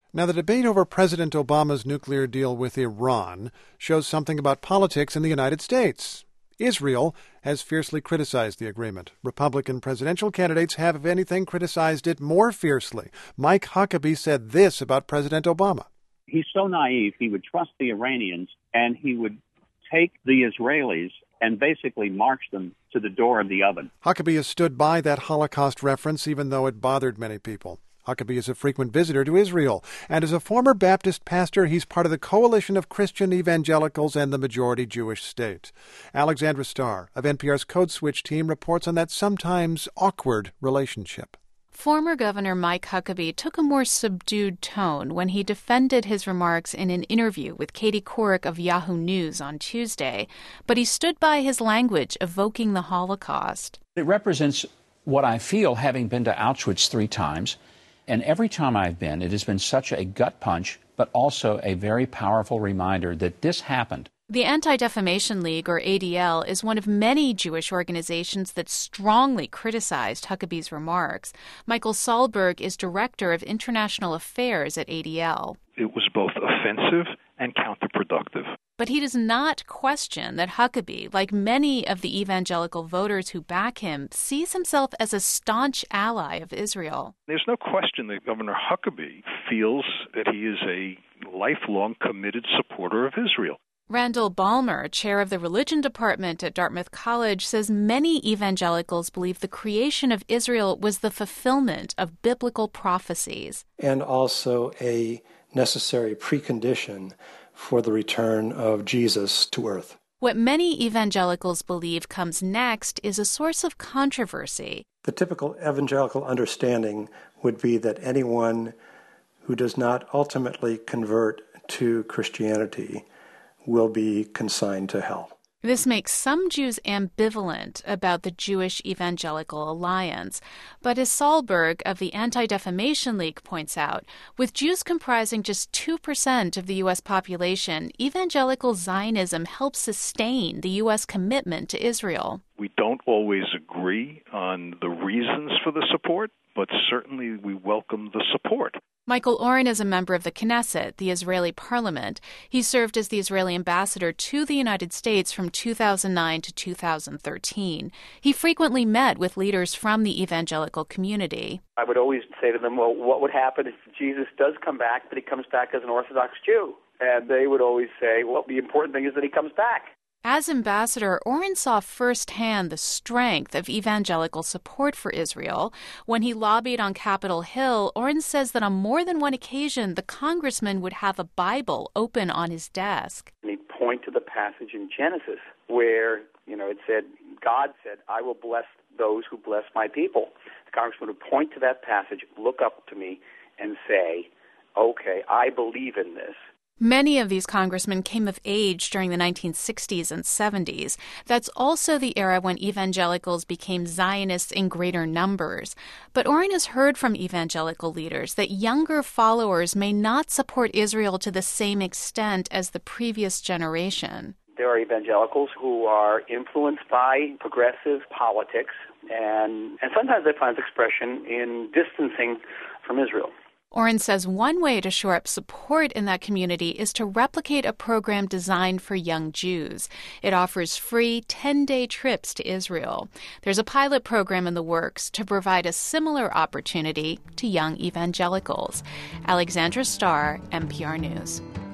Now, the debate over President Obama's nuclear deal with Iran shows something about politics in the United States. Israel has fiercely criticized the agreement. Republican presidential candidates have, if anything, criticized it more fiercely. Mike Huckabee said this about President Obama. He's so naive, he would trust the Iranians, and he would take the Israelis and basically march them to the door of the oven. Huckabee has stood by that Holocaust reference, even though it bothered many people. Huckabee is a frequent visitor to Israel, and as a former Baptist pastor, he's part of the coalition of Christian evangelicals and the majority Jewish state. Alexandra Starr of NPR's Code Switch team reports on that sometimes awkward relationship. Former Governor Mike Huckabee took a more subdued tone when he defended his remarks in an interview with Katie Couric of Yahoo News on Tuesday, but he stood by his language evoking the Holocaust. It represents what I feel, having been to Auschwitz 3 times. And every time I've been, it has been such a gut punch, but also a very powerful reminder that this happened. The Anti-Defamation League, or ADL, is one of many Jewish organizations that strongly criticized Huckabee's remarks. Michael Sahlberg is director of international affairs at ADL. It was both offensive and counterproductive. But he does not question that Huckabee, like many of the evangelical voters who back him, sees himself as a staunch ally of Israel. There's no question that Governor Huckabee feels that he is a lifelong committed supporter of Israel. Randall Balmer, chair of the religion department at Dartmouth College, says many evangelicals believe the creation of Israel was the fulfillment of biblical prophecies. And also a necessary precondition for the return of Jesus to earth. What many evangelicals believe comes next is a source of controversy. The typical evangelical understanding would be that anyone who does not ultimately convert to Christianity will be consigned to hell. This makes some Jews ambivalent about the Jewish Evangelical Alliance. But as Sahlberg of the Anti-Defamation League points out, with Jews comprising just 2% of the U.S. population, evangelical Zionism helps sustain the U.S. commitment to Israel. We don't always agree on the reasons for the support, but certainly we welcome the support. Michael Oren is a member of the Knesset, the Israeli parliament. He served as the Israeli ambassador to the United States from 2009 to 2013. He frequently met with leaders from the evangelical community. I would always say to them, well, what would happen if Jesus does come back, but he comes back as an Orthodox Jew? And they would always say, well, the important thing is that he comes back. As ambassador, Oren saw firsthand the strength of evangelical support for Israel. When he lobbied on Capitol Hill, Oren says that on more than one occasion, the congressman would have a Bible open on his desk. And he'd point to the passage in Genesis where, it said, God said, I will bless those who bless my people. The congressman would point to that passage, look up to me, and say, okay, I believe in this. Many of these congressmen came of age during the 1960s and 70s. That's also the era when evangelicals became Zionists in greater numbers. But Oren has heard from evangelical leaders that younger followers may not support Israel to the same extent as the previous generation. There are evangelicals who are influenced by progressive politics, and sometimes they find expression in distancing from Israel. Oren says one way to shore up support in that community is to replicate a program designed for young Jews. It offers free 10-day trips to Israel. There's a pilot program in the works to provide a similar opportunity to young evangelicals. Alexandra Starr, NPR News.